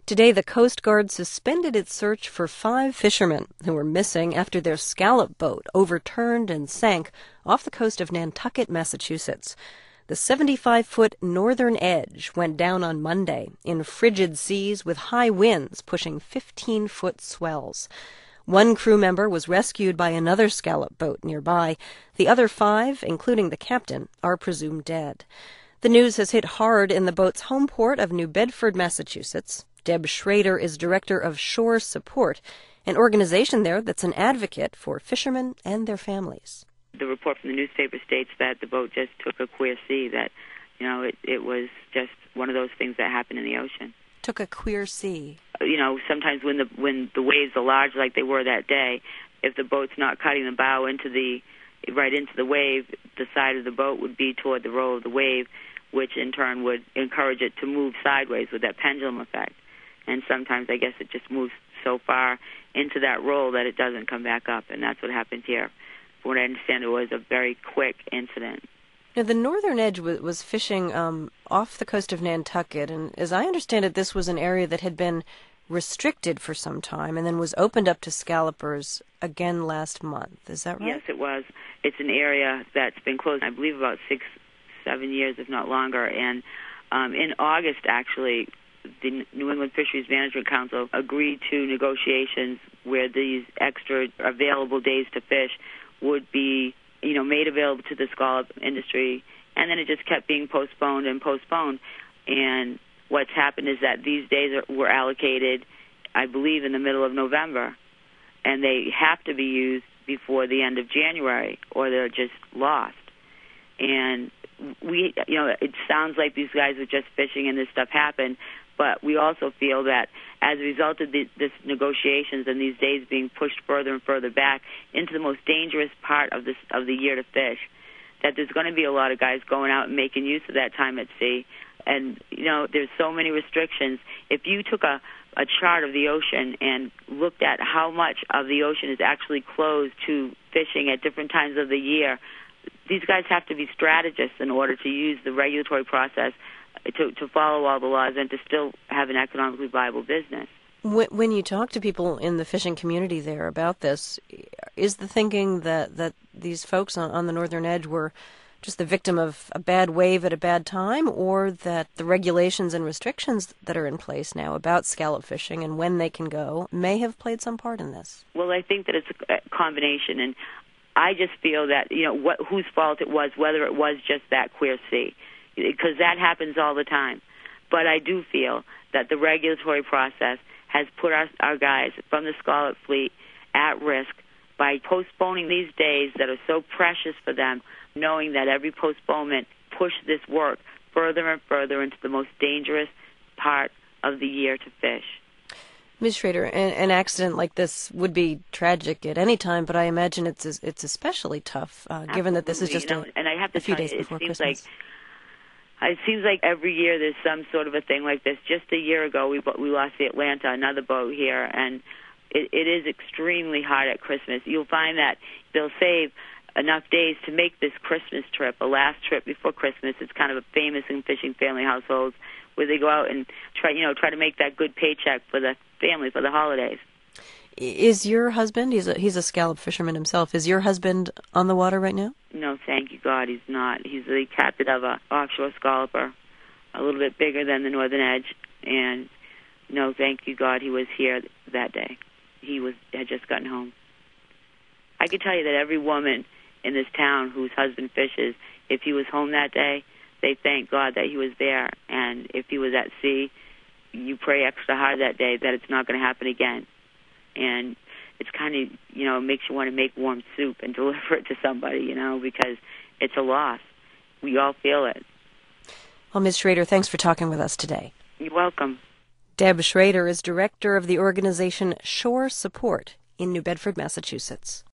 Today, the Coast Guard suspended its search for 5 fishermen who were missing after their scallop boat overturned and sank off the coast of Nantucket, Massachusetts. The 75-foot Northern Edge went down on Monday in frigid seas with high winds pushing 15-foot swells. One crew member was rescued by another scallop boat nearby. The other 5, including the captain, are presumed dead. The news has hit hard in the boat's home port of New Bedford, Massachusetts. Deb Schrader is director of Shore Support, an organization there that's an advocate for fishermen and their families. The report from the newspaper states that the boat just took a queer sea, that, it was just one of those things that happen in the ocean. Took a queer sea. Sometimes when the waves are large like they were that day, if the boat's not cutting the bow right into the wave, the side of the boat would be toward the roll of the wave, which in turn would encourage it to move sideways with that pendulum effect. And sometimes I guess it just moves so far into that roll that it doesn't come back up, and that's what happened here. From what I understand, it was a very quick incident. Now, the Northern Edge was fishing off the coast of Nantucket, and as I understand it, this was an area that had been restricted for some time and then was opened up to scallopers again last month. Is that right? Yes, it was. It's an area that's been closed, I believe, about 6-7 years, if not longer. And in August, actually, the New England Fisheries Management Council agreed to negotiations where these extra available days to fish would be, made available to the scallop industry, and then it just kept being postponed and postponed. And what's happened is that these days were allocated, I believe, in the middle of November, and they have to be used before the end of January, or they're just lost. And it sounds like these guys are just fishing and this stuff happened, but we also feel that as a result of this negotiations and these days being pushed further and further back into the most dangerous part of the year to fish, that there's going to be a lot of guys going out and making use of that time at sea. And, there's so many restrictions. If you took a chart of the ocean and looked at how much of the ocean is actually closed to fishing at different times of the year, these guys have to be strategists in order to use the regulatory process to follow all the laws and to still have an economically viable business. When you talk to people in the fishing community there about this, is the thinking that these folks on the Northern Edge were just the victim of a bad wave at a bad time, or that the regulations and restrictions that are in place now about scallop fishing and when they can go may have played some part in this? Well, I think that it's a combination, and I just feel that, whose fault it was, whether it was just that queer sea, because that happens all the time. But I do feel that the regulatory process has put our guys from the scallop fleet at risk by postponing these days that are so precious for them, knowing that every postponement pushed this work further and further into the most dangerous part of the year to fish. Ms. Schrader, an accident like this would be tragic at any time, but I imagine it's especially tough, given that this is just a few days before Christmas. It seems like every year there's some sort of a thing like this. Just a year ago, we lost the Atlanta, another boat here, and it is extremely hard at Christmas. You'll find that they'll save enough days to make this Christmas trip, a last trip before Christmas. It's kind of a famous in fishing family households where they go out and try to make that good paycheck for the family for the holidays. Is your husband, he's a scallop fisherman himself, is your husband on the water right now? No, thank you God, he's not. He's the captain of an offshore scalloper, a little bit bigger than the Northern Edge, and no, thank you God, he was here that day. He had just gotten home. I could tell you that every woman in this town whose husband fishes, if he was home that day, they thank God that he was there, and if he was at sea, you pray extra hard that day that it's not going to happen again. And it's kind of, makes you want to make warm soup and deliver it to somebody, because it's a loss. We all feel it. Well, Ms. Schrader, thanks for talking with us today. You're welcome. Deb Schrader is director of the organization Shore Support in New Bedford, Massachusetts.